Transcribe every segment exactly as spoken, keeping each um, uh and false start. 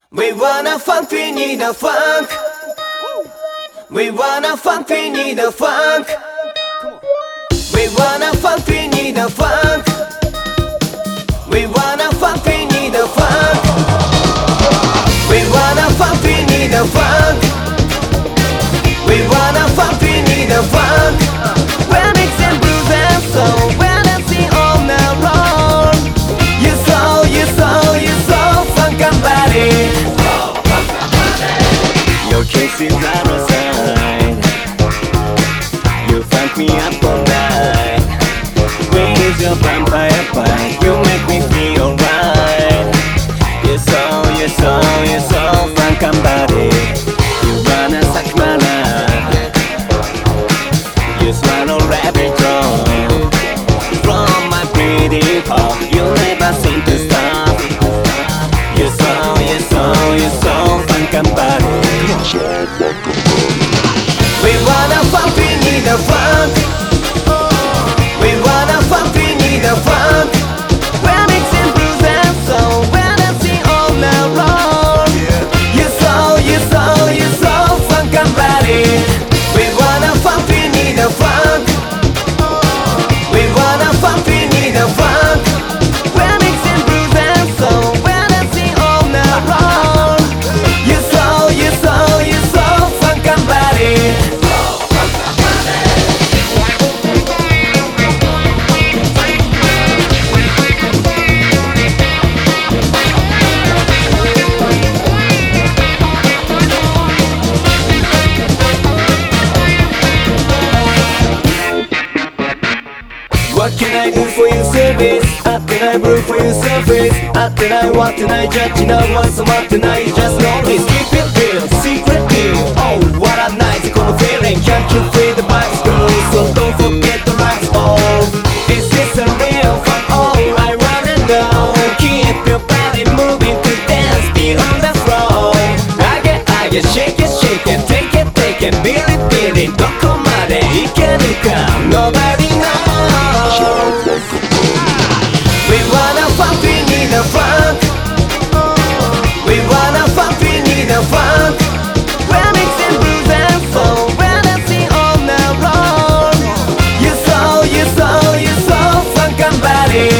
We wanna funk, we need a funk. We wanna funk, we need a funk. We wanna funk, we need a funk. We wanna funk, we need a funk. We wanna funk, we need a funk. We wanna funk, we need a funk. Remix and blues and soul, we're dancing all night long. You so, you so, you so funk and body. Your kiss is out of sight. You funk me up all night. Where is your vampire bite? You make me feel right. You're so, you're so, you're so funk and body. You wanna suck my life. You swallow rabbit drum from my pretty heart. You never seem to stop. You're so, you're so, you're so funk and body. We wanna funk, we need a funk. We wanna funk, we need a funk. We're mixing blues and soul, we're dancing all night long. You're so, you're so, you're so funk and body. We wanna funk, we need a funk. We wanna funk, we need a funk. We're mixing blues and soul, we're dancing all night long. You're so, you're so, you're so funk and body. What can I do for your service? How can I brew for your surface? How can I walk tonight, judge you know what's so much tonight? You just know this, keep it real, secret deal. Oh, what a nice kind of feeling. Can't you feel the vibes girl? So don't forget the lights off. Is this a real fun? Oh, I wanna know. Keep your body moving to dance, be on the floor. I get, I get, shake it, shake it, take it, take it, feel it, feel it. どこまでいけるか Nobody knows. We wanna funk, we need a funk. We wanna funk, we need a funk. We're mixing blues and soul, we're dancing all night long. You're so, you're so, you're so funk and body.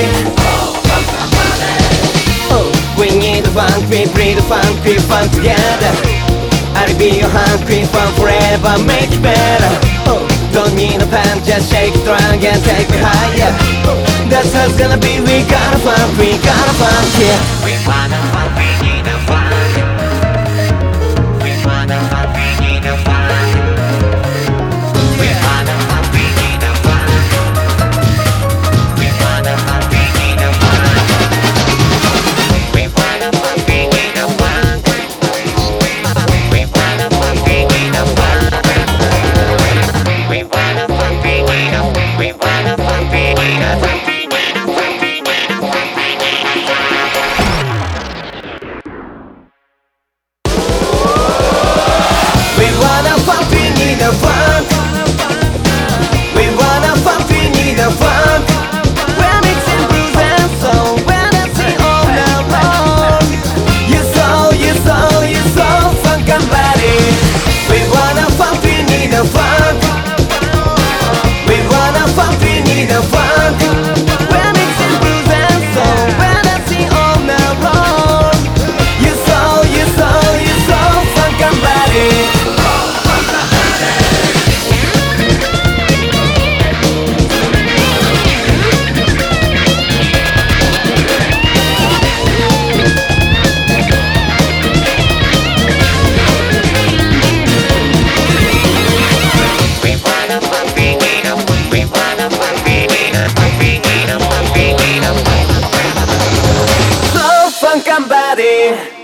Oh, we need a funk, we breathe a funk, we funk together. I'll be your hungry fun forever, make it better. Oh, don't need a pen, just shake it strong and take me higher. That's how it's gonna be, we gotta funk, we gotta funk, yeah. We wanna funk, we need a funk. We wanna funk, we need a funk. We wanna funk, we need a funk. We wanna funk, we need a funk. We wanna funk, we need a funk. We wanna funk, we need a funk. We wanna funk, we need a funk. We wanna funk, we need a funk. We wanna funk, we need a funk. We wanna funk, we need a funk. We're mixing blues and soul, we're dancing all night long. You're so, you're so, you're so funk and body. We wanna funk, we need a funk. We wanna funk, we need a funk. We're mixing blues and soul, we're dancing all night long. You're so, you're so, you're so funk and body. Funk and body.